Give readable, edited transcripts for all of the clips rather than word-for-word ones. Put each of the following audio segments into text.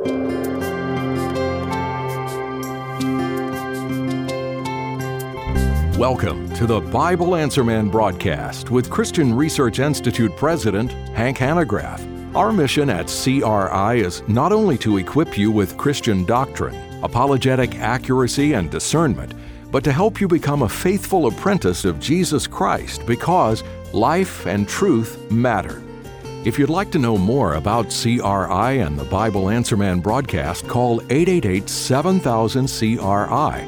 Welcome to the Bible Answer Man broadcast with Christian Research Institute President Hank Hanegraaff. Our mission at CRI is not only to equip you with Christian doctrine, apologetic accuracy, and discernment, but to help you become a faithful apprentice of Jesus Christ because life and truth matter. If you'd like to know more about CRI and the Bible Answer Man broadcast, call 888-7000-CRI,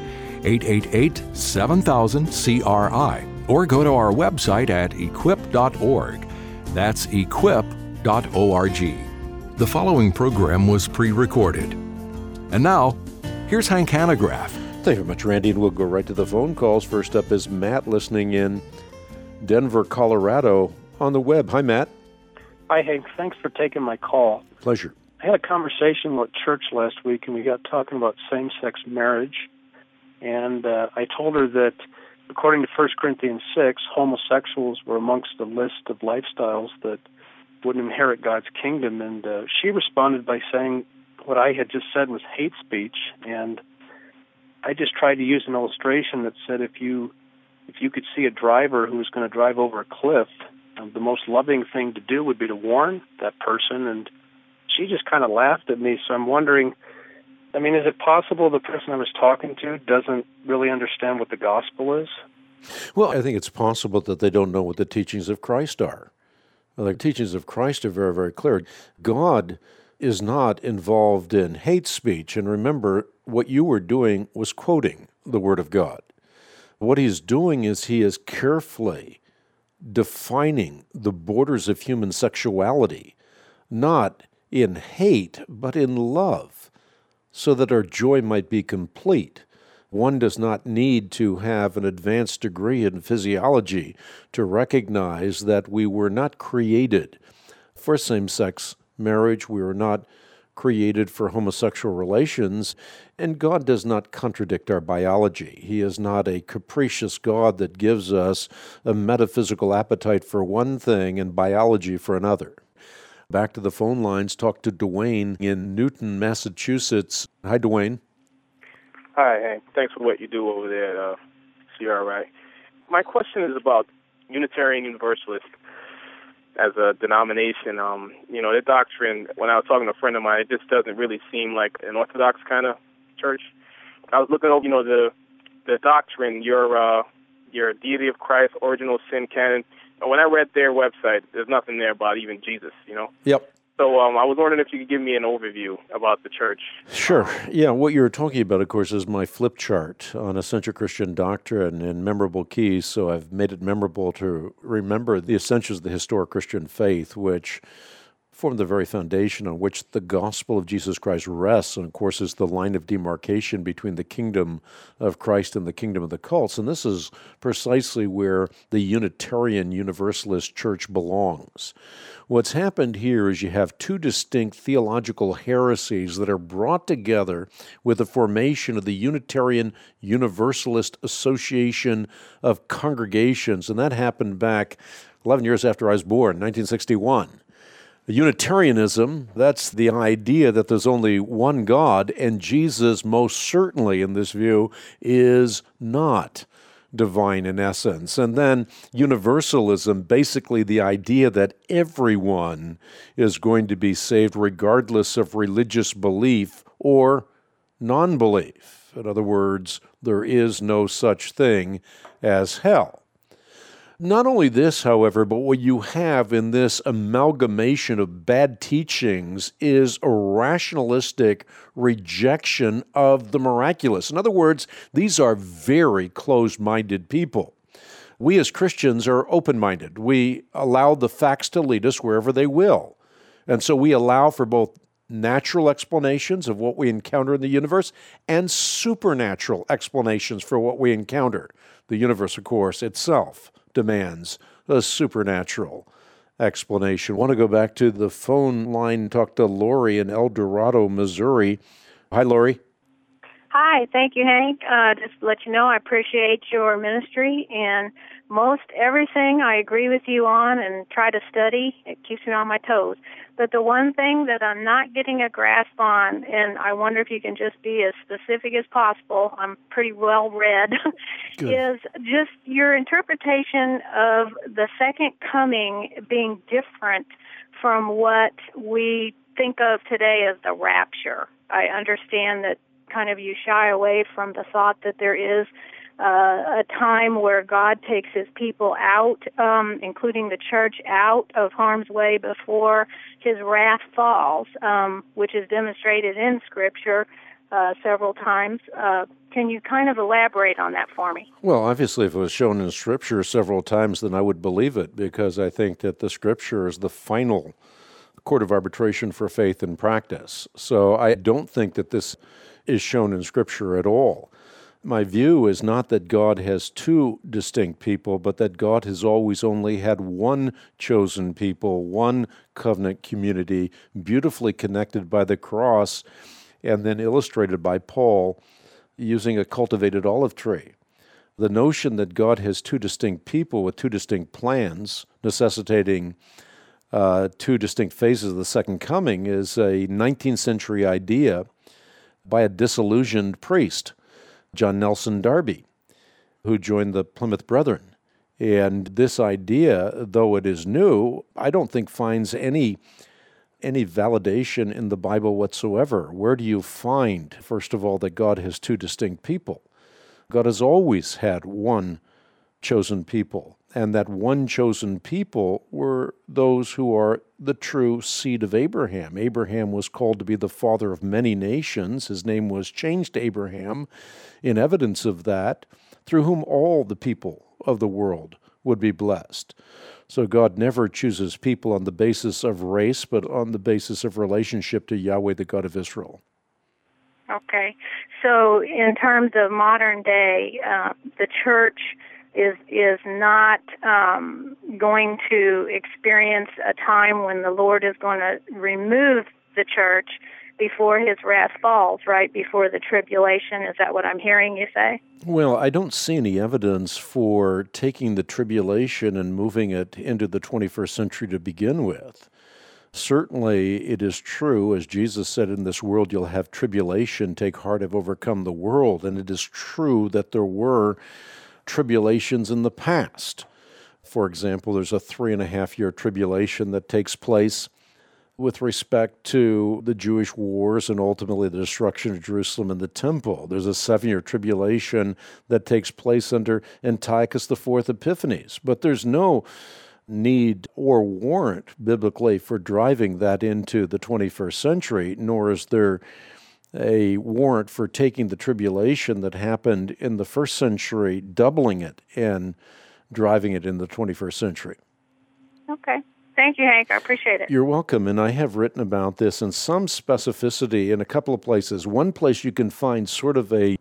888-7000-CRI, or go to our website at equip.org. That's equip.org. The following program was pre-recorded. And now, here's Hank Hanegraaff. Thank you very much, Randy, and we'll go right to the phone calls. First up is Matt listening in Denver, Colorado on the web. Hi, Matt. Hi, Hank. Thanks for taking my call. Pleasure. I had a conversation with church last week, and we got talking about same-sex marriage. And I told her that, according to 1 Corinthians 6, homosexuals were amongst the list of lifestyles that wouldn't inherit God's kingdom. And she responded by saying what I had just said was hate speech. And I just tried to use an illustration that said if you could see a driver who was going to drive over a cliff, the most loving thing to do would be to warn that person. And she just kind of laughed at me. So I'm wondering, is it possible the person I was talking to doesn't really understand what the gospel is? Well, I think it's possible that they don't know what the teachings of Christ are. The teachings of Christ are very, very clear. God is not involved in hate speech. And remember, what you were doing was quoting the Word of God. What he's doing is he is carefully defining the borders of human sexuality, not in hate, but in love, so that our joy might be complete. One does not need to have an advanced degree in physiology to recognize that we were not created for same-sex marriage. We were not created for homosexual relations, and God does not contradict our biology. He is not a capricious God that gives us a metaphysical appetite for one thing and biology for another. Back to the phone lines, talk to Dwayne in Newton, Massachusetts. Hi, Dwayne. Hi, Hank. Thanks for what you do over there at CRI. My question is about Unitarian Universalist as a denomination. Their doctrine, when I was talking to a friend of mine, it just doesn't really seem like an Orthodox kind of church. I was looking over, the doctrine, your deity of Christ, original sin canon. When I read their website, there's nothing there about even Jesus, Yep. So I was wondering if you could give me an overview about the church. Sure. Yeah, what you're talking about, of course, is my flip chart on Essential Christian Doctrine and Memorable Keys, so I've made it memorable to remember the essentials of the historic Christian faith, which form the very foundation on which the gospel of Jesus Christ rests, and of course is the line of demarcation between the kingdom of Christ and the kingdom of the cults. And this is precisely where the Unitarian Universalist Church belongs. What's happened here is you have two distinct theological heresies that are brought together with the formation of the Unitarian Universalist Association of Congregations, and that happened back 11 years after I was born, 1961. Unitarianism, that's the idea that there's only one God, and Jesus most certainly, in this view, is not divine in essence. And then universalism, basically the idea that everyone is going to be saved regardless of religious belief or non-belief. In other words, there is no such thing as hell. Not only this, however, but what you have in this amalgamation of bad teachings is a rationalistic rejection of the miraculous. In other words, these are very closed-minded people. We as Christians are open-minded. We allow the facts to lead us wherever they will. And so we allow for both natural explanations of what we encounter in the universe and supernatural explanations for what we encounter. The universe, of course, itself demands a supernatural explanation. I want to go back to the phone line and talk to Lori in El Dorado, Missouri. Hi, Lori. Hi, thank you, Hank. Just to let you know, I appreciate your ministry, and most everything I agree with you on and try to study. It keeps me on my toes. But the one thing that I'm not getting a grasp on, and I wonder if you can just be as specific as possible, I'm pretty well read, is just your interpretation of the second coming being different from what we think of today as the rapture. I understand that kind of you shy away from the thought that there is a time where God takes his people out, including the church, out of harm's way before his wrath falls, which is demonstrated in Scripture several times. Can you kind of elaborate on that for me? Well, obviously, if it was shown in Scripture several times, then I would believe it, because I think that the Scripture is the final court of arbitration for faith and practice. So I don't think that this is shown in Scripture at all. My view is not that God has two distinct people, but that God has always only had one chosen people, one covenant community, beautifully connected by the cross, and then illustrated by Paul using a cultivated olive tree. The notion that God has two distinct people with two distinct plans, necessitating two distinct phases of the second coming, is a 19th century idea by a disillusioned priest, John Nelson Darby, who joined the Plymouth Brethren. And this idea, though it is new, I don't think finds any validation in the Bible whatsoever. Where do you find, first of all, that God has two distinct people? God has always had one chosen people, and that one chosen people were those who are the true seed of Abraham. Abraham was called to be the father of many nations. His name was changed to Abraham in evidence of that, through whom all the people of the world would be blessed. So God never chooses people on the basis of race, but on the basis of relationship to Yahweh, the God of Israel. Okay. So in terms of modern day, the church is not going to experience a time when the Lord is going to remove the church before his wrath falls, right, before the tribulation. Is that what I'm hearing you say? Well, I don't see any evidence for taking the tribulation and moving it into the 21st century to begin with. Certainly, it is true, as Jesus said, in this world you'll have tribulation, take heart, I've overcome the world. And it is true that there were tribulations in the past. For example, there's a 3.5-year tribulation that takes place with respect to the Jewish wars and ultimately the destruction of Jerusalem and the temple. There's a 7-year tribulation that takes place under Antiochus IV Epiphanes. But there's no need or warrant biblically for driving that into the 21st century, nor is there a warrant for taking the tribulation that happened in the first century, doubling it, and driving it in the 21st century. Okay. Thank you, Hank. I appreciate it. You're welcome, and I have written about this in some specificity in a couple of places. One place you can find sort of a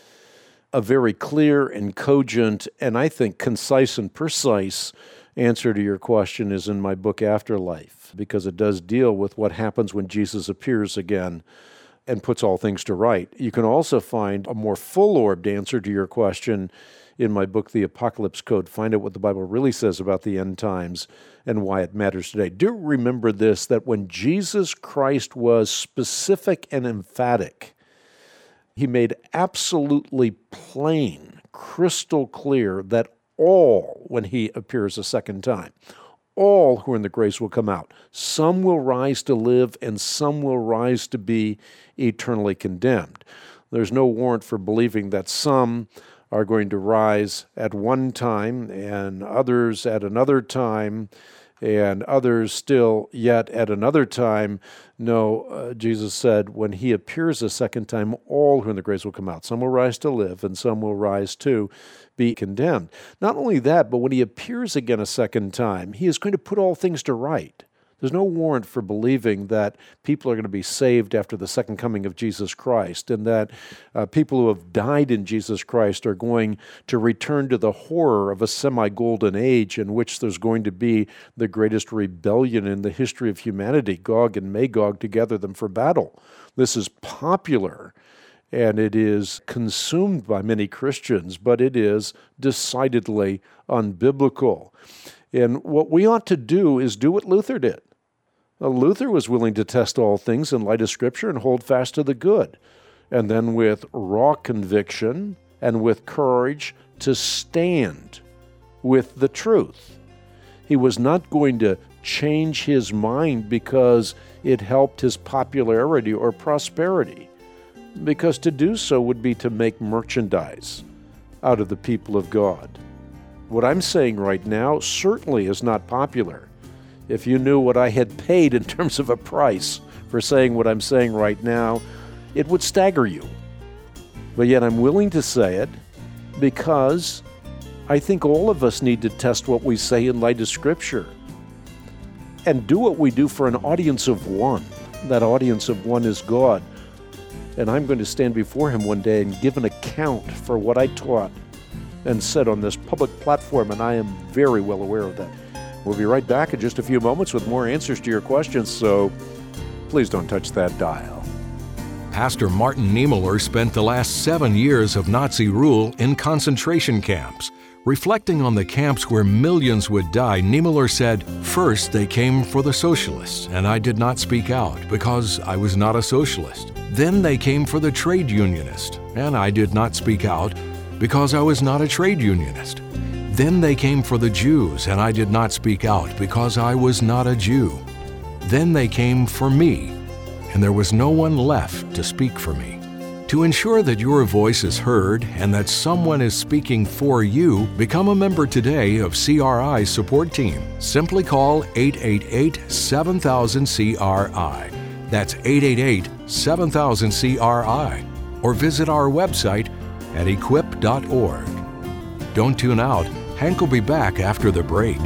very clear and cogent, and I think concise and precise answer to your question is in my book Afterlife, because it does deal with what happens when Jesus appears again and puts all things to right. You can also find a more full-orbed answer to your question in my book, The Apocalypse Code. Find out what the Bible really says about the end times and why it matters today. Do remember this, that when Jesus Christ was specific and emphatic, he made absolutely plain, crystal clear that all, when he appears a second time, all who are in the grace will come out. Some will rise to live, and some will rise to be eternally condemned. There's no warrant for believing that some are going to rise at one time, and others at another time, and others still yet at another time. No, Jesus said, when he appears a second time, all who are in the grace will come out. Some will rise to live, and some will rise to be condemned. Not only that, but when he appears again a second time, he is going to put all things to right. There's no warrant for believing that people are going to be saved after the second coming of Jesus Christ, and that people who have died in Jesus Christ are going to return to the horror of a semi-golden age in which there's going to be the greatest rebellion in the history of humanity, Gog and Magog to gather them for battle. This is popular and it is consumed by many Christians, but it is decidedly unbiblical. And what we ought to do is do what Luther did. Luther was willing to test all things in light of Scripture and hold fast to the good, and then with raw conviction and with courage to stand with the truth. He was not going to change his mind because it helped his popularity or prosperity, because to do so would be to make merchandise out of the people of God. What I'm saying right now certainly is not popular. If you knew what I had paid in terms of a price for saying what I'm saying right now, it would stagger you. But yet I'm willing to say it because I think all of us need to test what we say in light of Scripture and do what we do for an audience of one. That audience of one is God. And I'm going to stand before Him one day and give an account for what I taught and said on this public platform, and I am very well aware of that. We'll be right back in just a few moments with more answers to your questions, so please don't touch that dial. Pastor Martin Niemöller spent the last 7 years of Nazi rule in concentration camps. Reflecting on the camps where millions would die, Niemöller said, "First, they came for the socialists, and I did not speak out because I was not a socialist. Then they came for the trade unionist, and I did not speak out because I was not a trade unionist. Then they came for the Jews, and I did not speak out because I was not a Jew. Then they came for me, and there was no one left to speak for me." To ensure that your voice is heard and that someone is speaking for you, become a member today of CRI's support team. Simply call 888-7000-CRI. That's 888-7000-CRI. Or visit our website at equip.org. Don't tune out. Hank will be back after the break.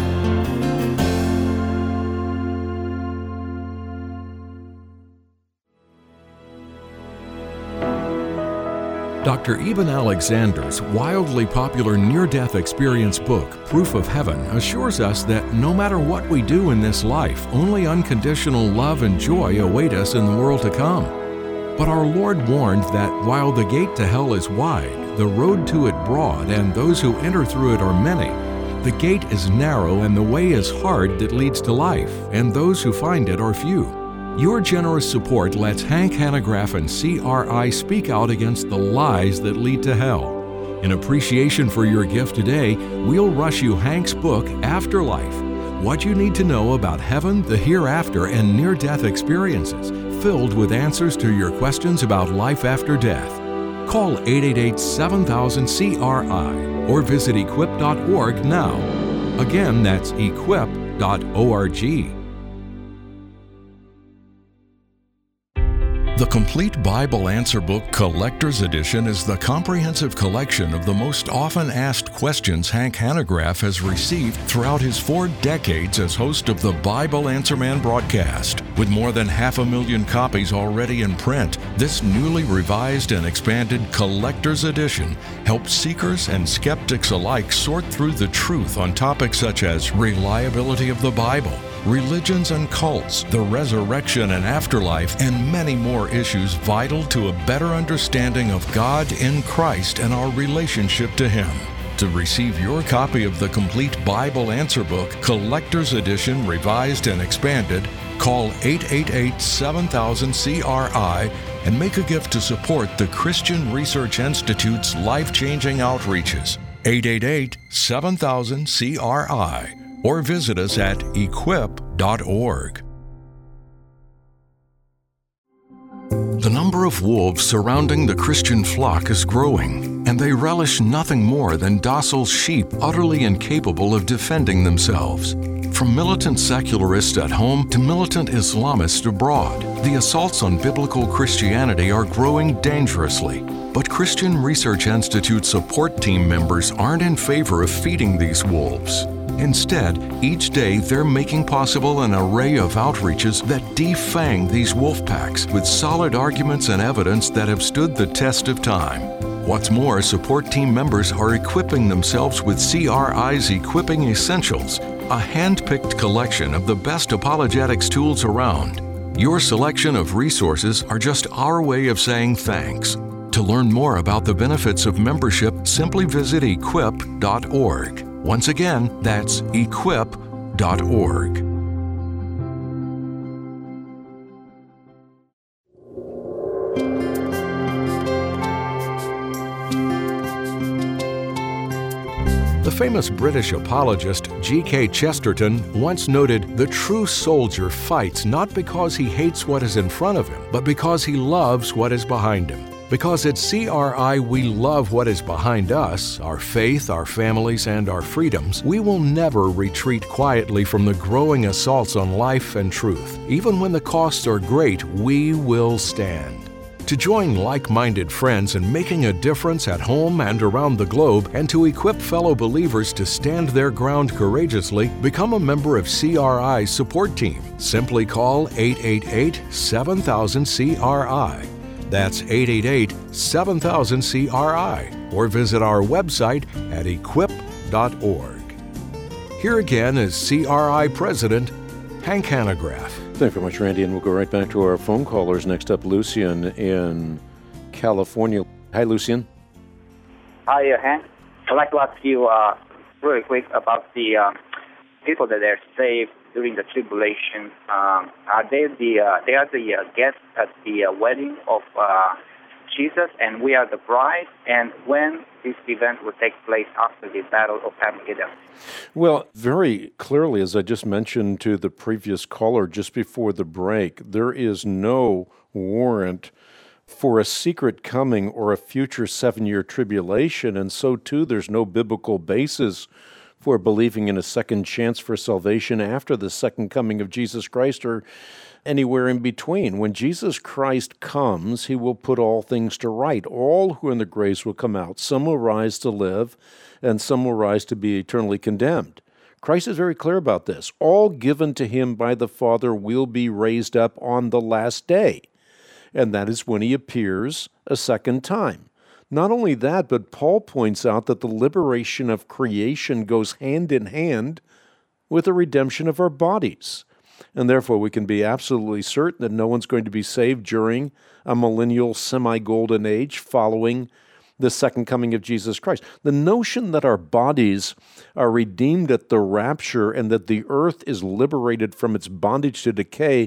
Dr. Eben Alexander's wildly popular near-death experience book, Proof of Heaven, assures us that no matter what we do in this life, only unconditional love and joy await us in the world to come. But our Lord warned that while the gate to hell is wide, the road to it broad, and those who enter through it are many, the gate is narrow and the way is hard that leads to life, and those who find it are few. Your generous support lets Hank Hanegraaff and CRI speak out against the lies that lead to hell. In appreciation for your gift today, we'll rush you Hank's book, Afterlife: What You Need to Know About Heaven, the Hereafter, and Near-Death Experiences, filled with answers to your questions about life after death. Call 888-7000-CRI or visit equip.org now. Again, that's equip.org. The Complete Bible Answer Book Collector's Edition is the comprehensive collection of the most often asked questions Hank Hanegraaff has received throughout his 4 decades as host of the Bible Answer Man broadcast. With more than 500,000 copies already in print, this newly revised and expanded Collector's Edition helps seekers and skeptics alike sort through the truth on topics such as reliability of the Bible, religions and cults, the resurrection and afterlife, and many more issues vital to a better understanding of God in Christ and our relationship to Him. To receive your copy of the Complete Bible Answer Book, Collector's Edition, Revised and Expanded, call 888-7000-CRI and make a gift to support the Christian Research Institute's life-changing outreaches. 888-7000-CRI. Or visit us at equip.org. The number of wolves surrounding the Christian flock is growing, and they relish nothing more than docile sheep utterly incapable of defending themselves. From militant secularists at home to militant Islamists abroad, the assaults on biblical Christianity are growing dangerously. But Christian Research Institute support team members aren't in favor of feeding these wolves. Instead, each day they're making possible an array of outreaches that defang these wolf packs with solid arguments and evidence that have stood the test of time. What's more, support team members are equipping themselves with CRI's Equipping Essentials, a hand-picked collection of the best apologetics tools around. Your selection of resources are just our way of saying thanks. To learn more about the benefits of membership, simply visit equip.org. Once again, that's equip.org. The famous British apologist G.K. Chesterton once noted, "The true soldier fights not because he hates what is in front of him, but because he loves what is behind him." Because at CRI we love what is behind us, our faith, our families, and our freedoms, we will never retreat quietly from the growing assaults on life and truth. Even when the costs are great, we will stand. To join like-minded friends in making a difference at home and around the globe, and to equip fellow believers to stand their ground courageously, become a member of CRI's support team. Simply call 888-7000-CRI. That's 888-7000-CRI, or visit our website at equip.org. Here again is CRI President Hank Hanegraaff. Thank you very much, Randy, and we'll go right back to our phone callers. Next up, Lucian in California. Hi, Lucian. Hi, Hank. I'd like to ask you really quick about the people that are saved during the tribulation. Are they the guests at the wedding of Jesus, and we are the bride? And when this event will take place after the Battle of Armageddon? Well, very clearly, as I just mentioned to the previous caller just before the break, there is no warrant for a secret coming or a future 7-year tribulation, and so too there's no biblical basis for believing in a second chance for salvation after the second coming of Jesus Christ or anywhere in between. When Jesus Christ comes, he will put all things to right. All who are in the graves will come out. Some will rise to live, and some will rise to be eternally condemned. Christ is very clear about this. All given to him by the Father will be raised up on the last day, and that is when he appears a second time. Not only that, but Paul points out that the liberation of creation goes hand in hand with the redemption of our bodies. And therefore, we can be absolutely certain that no one's going to be saved during a millennial semi-golden age following the second coming of Jesus Christ. The notion that our bodies are redeemed at the rapture and that the earth is liberated from its bondage to decay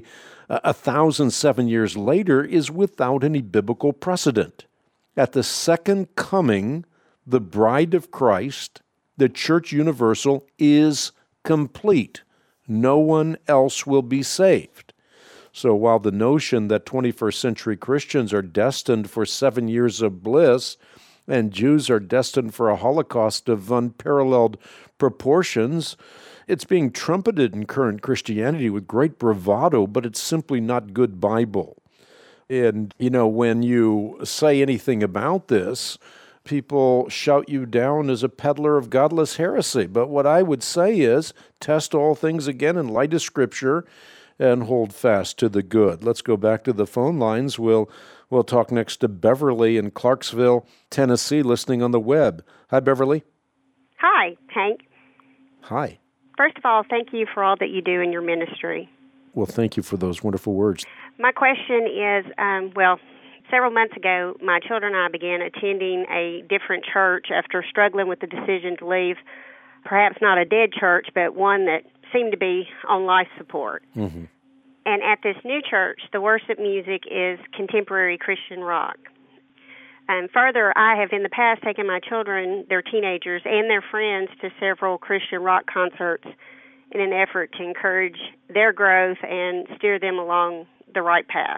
1,007 years later is without any biblical precedent. At the second coming, the bride of Christ, the church universal, is complete. No one else will be saved. So while the notion that 21st century Christians are destined for 7 years of bliss and Jews are destined for a Holocaust of unparalleled proportions, it's being trumpeted in current Christianity with great bravado, but it's simply not good Bible. And, when you say anything about this, people shout you down as a peddler of godless heresy. But what I would say is, test all things again in light of Scripture and hold fast to the good. Let's go back to the phone lines. We'll talk next to Beverly in Clarksville, Tennessee, listening on the web. Hi, Beverly. Hi, Hank. Hi. First of all, thank you for all that you do in your ministry. Well, thank you for those wonderful words. My question is, several months ago, my children and I began attending a different church after struggling with the decision to leave, perhaps not a dead church, but one that seemed to be on life support. Mm-hmm. And at this new church, the worship music is contemporary Christian rock. And further, I have in the past taken my children, their teenagers, and their friends to several Christian rock concerts in an effort to encourage their growth and steer them along the right path.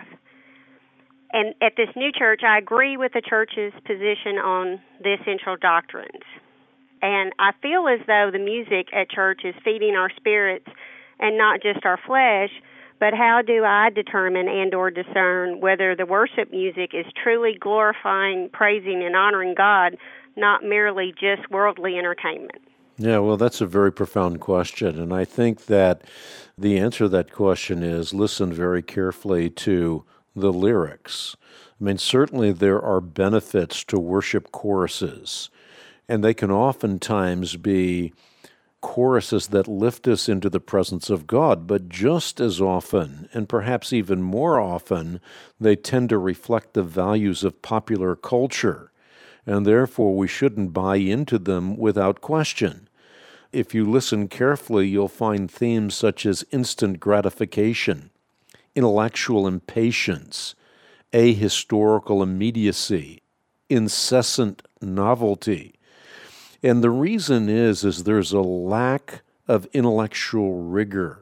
And at this new church, I agree with the church's position on the essential doctrines. And I feel as though the music at church is feeding our spirits and not just our flesh, but how do I determine and or discern whether the worship music is truly glorifying, praising, and honoring God, not merely just worldly entertainment? Yeah, well, that's a very profound question, and I think that the answer to that question is listen very carefully to the lyrics. I mean, certainly there are benefits to worship choruses, and they can oftentimes be choruses that lift us into the presence of God, but just as often, and perhaps even more often, they tend to reflect the values of popular culture, and therefore we shouldn't buy into them without question. If you listen carefully, you'll find themes such as instant gratification, intellectual impatience, ahistorical immediacy, incessant novelty. And the reason is there's a lack of intellectual rigor.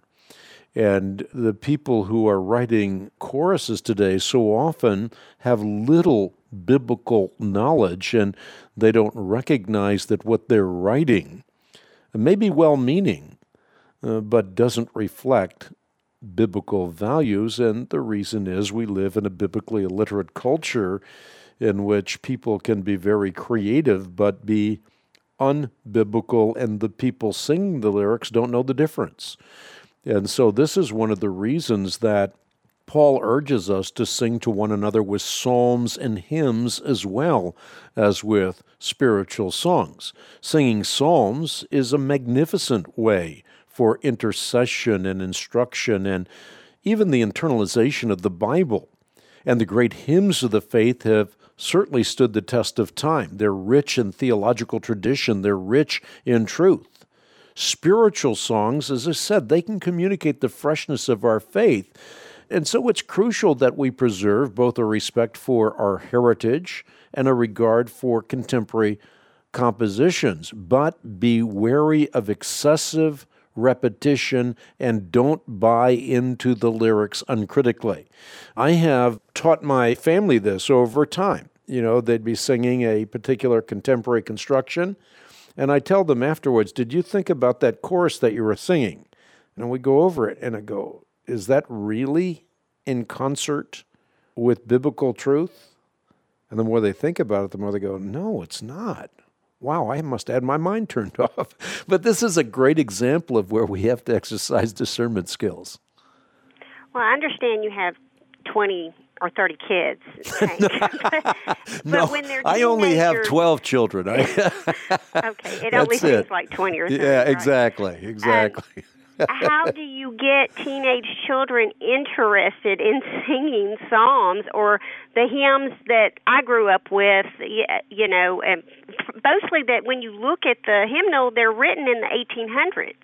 And the people who are writing choruses today so often have little biblical knowledge, and they don't recognize that what they're writing may be well-meaning, but doesn't reflect biblical values. And the reason is we live in a biblically illiterate culture in which people can be very creative but be unbiblical, and the people singing the lyrics don't know the difference. And so this is one of the reasons that Paul urges us to sing to one another with psalms and hymns as well as with spiritual songs. Singing psalms is a magnificent way for intercession and instruction and even the internalization of the Bible. And the great hymns of the faith have certainly stood the test of time. They're rich in theological tradition. They're rich in truth. Spiritual songs, as I said, they can communicate the freshness of our faith. And so it's crucial that we preserve both a respect for our heritage and a regard for contemporary compositions, but be wary of excessive repetition and don't buy into the lyrics uncritically. I have taught my family this over time. You know, they'd be singing a particular contemporary construction, and I tell them afterwards, did you think about that chorus that you were singing? And we go over it, and I go, is that really in concert with biblical truth? And the more they think about it, the more they go, no, it's not. Wow, I must have had my mind turned off. But this is a great example of where we have to exercise discernment skills. Well, I understand you have 20 or 30 kids. No, when they're I only have 12 children. Okay, it only seems like 20 or 30. Yeah, right? exactly. How do you get teenage children interested in singing psalms or the hymns that I grew up with, you know, and mostly that when you look at the hymnal, they're written in the 1800s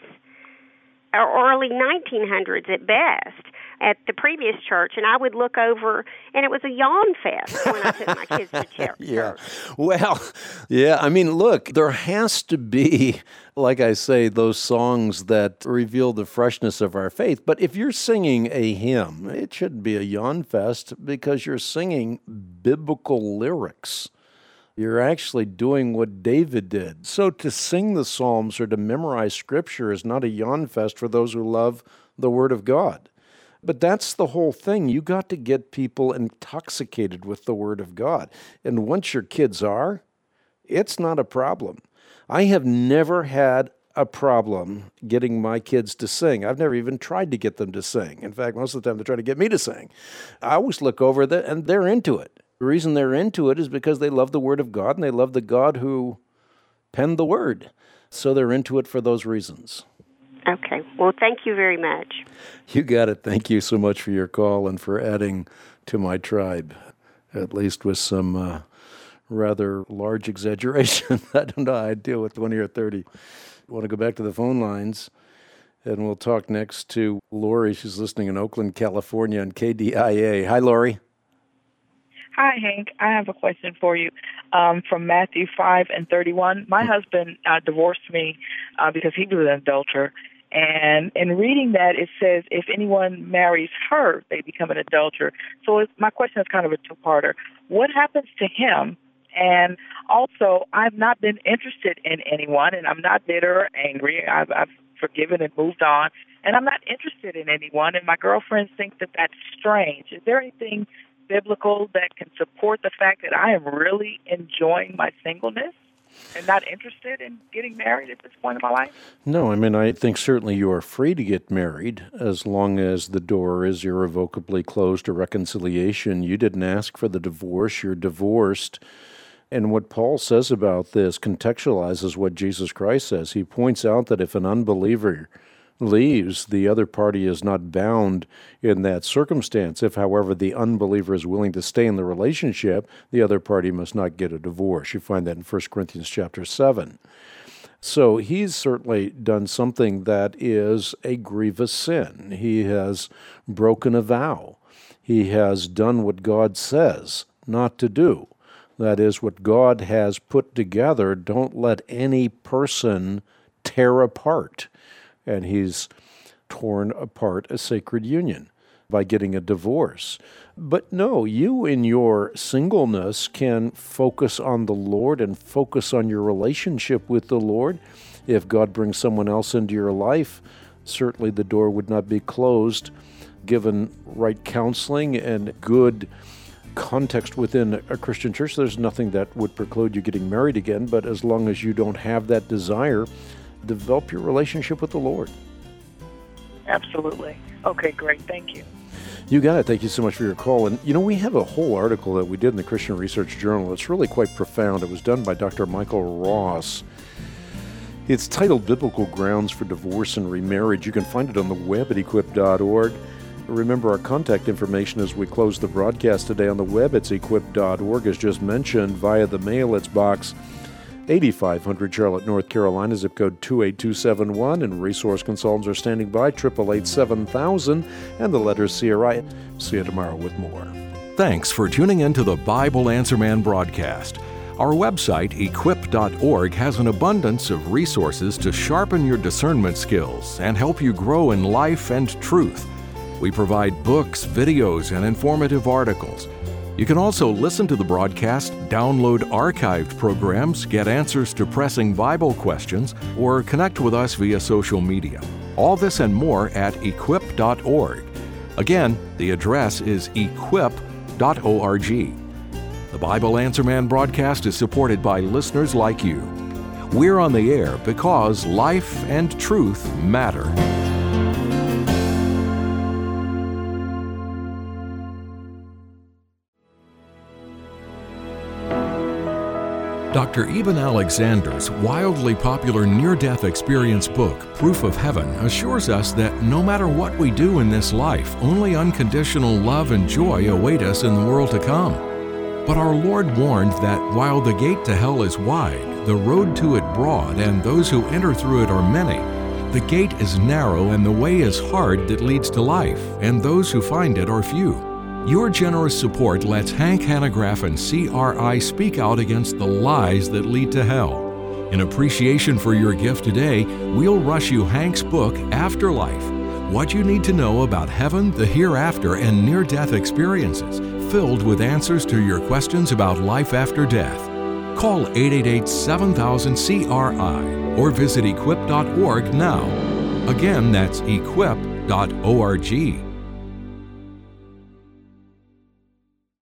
or early 1900s at best at the previous church, and I would look over, and it was a yawn fest when I took my kids to church. Yeah. Well, yeah, I mean, look, there has to be, like I say, those songs that reveal the freshness of our faith. But if you're singing a hymn, it shouldn't be a yawn fest because you're singing biblical lyrics. You're actually doing what David did. So to sing the Psalms or to memorize Scripture is not a yawn fest for those who love the Word of God. But that's the whole thing. You got to get people intoxicated with the Word of God. And once your kids are, it's not a problem. I have never had a problem getting my kids to sing. I've never even tried to get them to sing. In fact, most of the time they try to get me to sing. I always look over that, and they're into it. The reason they're into it is because they love the Word of God, and they love the God who penned the Word. So they're into it for those reasons. Okay. Well, thank you very much. You got it. Thank you so much for your call and for adding to my tribe, at least with some rather large exaggeration. I don't know how I deal with 20 or 30. I want to go back to the phone lines, and we'll talk next to Lori. She's listening in Oakland, California on KDIA. Hi, Lori. Hi, Hank. I have a question for you from Matthew 5:31. My husband divorced me because he was an adulterer. And in reading that, it says, if anyone marries her, they become an adulterer. So my question is kind of a two-parter. What happens to him? And also, I've not been interested in anyone, and I'm not bitter or angry. I've forgiven and moved on, and I'm not interested in anyone, and my girlfriends think that that's strange. Is there anything biblical that can support the fact that I am really enjoying my singleness and not interested in getting married at this point in my life? No, I mean, I think certainly you are free to get married as long as the door is irrevocably closed to reconciliation. You didn't ask for the divorce. You're divorced. And what Paul says about this contextualizes what Jesus Christ says. He points out that if an unbeliever leaves, the other party is not bound in that circumstance. If, however, the unbeliever is willing to stay in the relationship, the other party must not get a divorce. You find that in 1 Corinthians chapter 7. So he's certainly done something that is a grievous sin. He has broken a vow. He has done what God says not to do. That is, what God has put together, don't let any person tear apart. And he's torn apart a sacred union by getting a divorce. But no, you in your singleness can focus on the Lord and focus on your relationship with the Lord. If God brings someone else into your life, certainly the door would not be closed. Given right counseling and good context within a Christian church, there's nothing that would preclude you getting married again. But as long as you don't have that desire, develop your relationship with the Lord. Absolutely. Okay, great. Thank you. You got it. Thank you so much for your call. And, we have a whole article that we did in the Christian Research Journal. It's really quite profound. It was done by Dr. Michael Ross. It's titled Biblical Grounds for Divorce and Remarriage. You can find it on the web at equip.org. Remember our contact information as we close the broadcast today on the web. It's equip.org. As just mentioned, via the mail, it's box 8500 Charlotte, North Carolina, zip code 28271, and resource consultants are standing by, 888-7000, and the letter CRI. See you tomorrow with more. Thanks for tuning in to the Bible Answer Man broadcast. Our website, equip.org, has an abundance of resources to sharpen your discernment skills and help you grow in life and truth. We provide books, videos, and informative articles. You can also listen to the broadcast, download archived programs, get answers to pressing Bible questions, or connect with us via social media. All this and more at equip.org. Again, the address is equip.org. The Bible Answer Man broadcast is supported by listeners like you. We're on the air because life and truth matter. Dr. Eben Alexander's wildly popular near-death experience book, Proof of Heaven, assures us that no matter what we do in this life, only unconditional love and joy await us in the world to come. But our Lord warned that while the gate to hell is wide, the road to it broad, and those who enter through it are many, the gate is narrow and the way is hard that leads to life, and those who find it are few. Your generous support lets Hank Hanegraaff and CRI speak out against the lies that lead to hell. In appreciation for your gift today, we'll rush you Hank's book, Afterlife: What You Need to Know About Heaven, the Hereafter, and Near-Death Experiences, filled with answers to your questions about life after death. Call 888-7000-CRI or visit equip.org now. Again, that's equip.org.